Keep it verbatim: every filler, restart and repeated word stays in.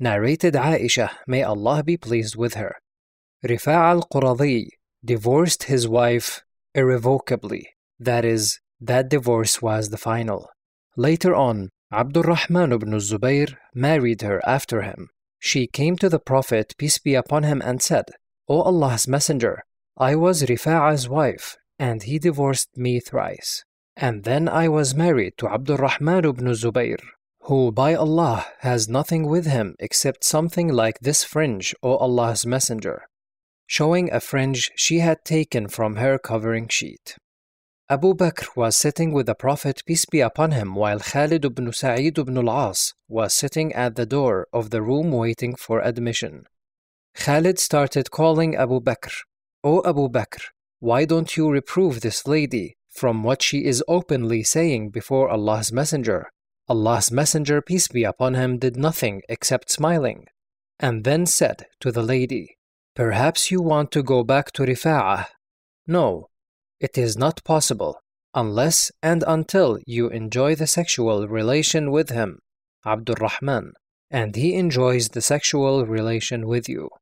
Narrated Aisha, may Allah be pleased with her. Rifa'a al-Quradhi divorced his wife irrevocably. That is, that divorce was the final. Later on, Abdurrahman ibn Zubayr married her after him. She came to the Prophet, peace be upon him, and said, O Allah's Messenger, I was Rifa'a's wife, and he divorced me thrice. And then I was married to Abdurrahman ibn Zubayr, who by Allah has nothing with him except something like this fringe, O Allah's Messenger, showing a fringe she had taken from her covering sheet. Abu Bakr was sitting with the Prophet, peace be upon him, while Khalid ibn Sa'id ibn al-As was sitting at the door of the room waiting for admission. Khalid started calling Abu Bakr, O Abu Bakr, why don't you reprove this lady from what she is openly saying before Allah's Messenger? Allah's Messenger, peace be upon him, did nothing except smiling, and then said to the lady, Perhaps you want to go back to Rifa'ah. No, it is not possible, unless and until you enjoy the sexual relation with him, Abdurrahman, and he enjoys the sexual relation with you.